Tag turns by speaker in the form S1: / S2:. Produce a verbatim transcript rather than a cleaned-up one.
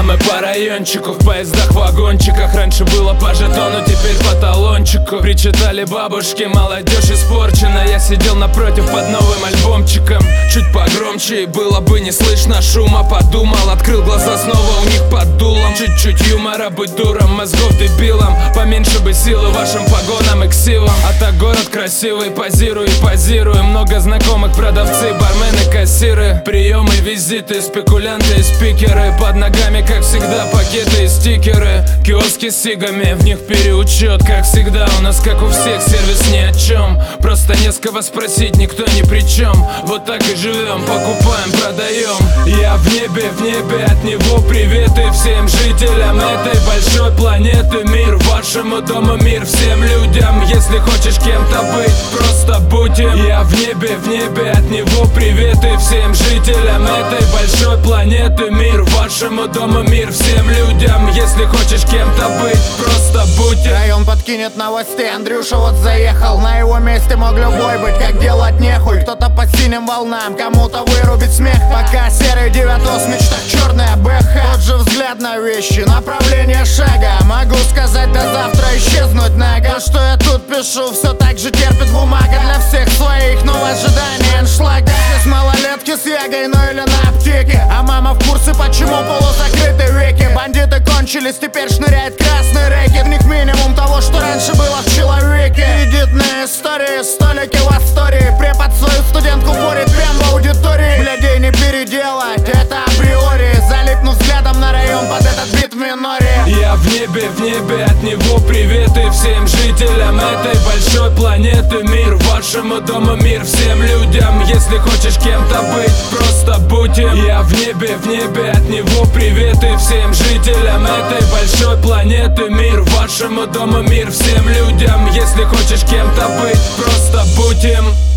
S1: мы по райончику, в поездах, вагончиках. Раньше было по жетону, теперь по талончику. Причитали бабушки, молодежь испорчена. Я сидел напротив под новым альбомчиком. Чуть погромче, и было бы не слышно шума. Подумал, открыл глаза, снова у них под дулом. Чуть-чуть юмора, быть дуром, мозгов дебилом. Поменьше бы силы вашим погонам и ксивам. А так город красивый, позирую и позирую. Много знакомых, продавцы, бармены, кассиры. Приемы, визиты, спекулянты и спикеры. Под ногами, как всегда, пакеты и стикеры. Киоски с сигами, в них переучет. Как всегда, у нас, как у всех, сервис ни о чем. Просто не с кого спросить, никто ни при чем. Вот так и живем, покупаем, продаем. Я в небе, в небе, от него приветы всем жителям этой большой планеты. Мир вашему дому, мир всем людям. Если хочешь кем-то быть, просто будь им. Я в небе, в небе, от него приветы всем жителям этой большой планеты. Мир вашему дому, мир всем людям. Если хочешь кем-то быть, просто будь им.
S2: Район подкинет новостей, Андрюша вот заехал. На его месте мог любой быть, как делать нехуй. Кто-то по синим волнам, кому-то вырубит смех. Пока серый девятос, в мечтах черная БХ. Тот же взгляд на вещи, направление шага. Могу сказать до завтра исчезнуть нога. То, что я тут пишу, все так же терпит бумага. Для всех своих, но в ожидании аншлага. Здесь малолетки с ягой, ну или на аптеке. А мама в курсе, почему полузакрыты веки. Бандиты кончились, теперь шныряют красные реки. В них минимум того, что раньше было в человеке. Кредитные истории, столики в астории. Препод свою студентку порит прям в аудитории. Блядей не переделать, это априори. Залипну взглядом на район под этот бит в миноре.
S1: Я в небе, в небе, от него приветы всем жителям этой большой планеты. Мир вашему дому, мир всем людям. Если хочешь кем-то быть, просто будь им. Я в небе, в небе, от него приветы всем жителям этой большой планеты. Мир вашему дому, мир всем людям. Если хочешь кем-то быть, просто будь им.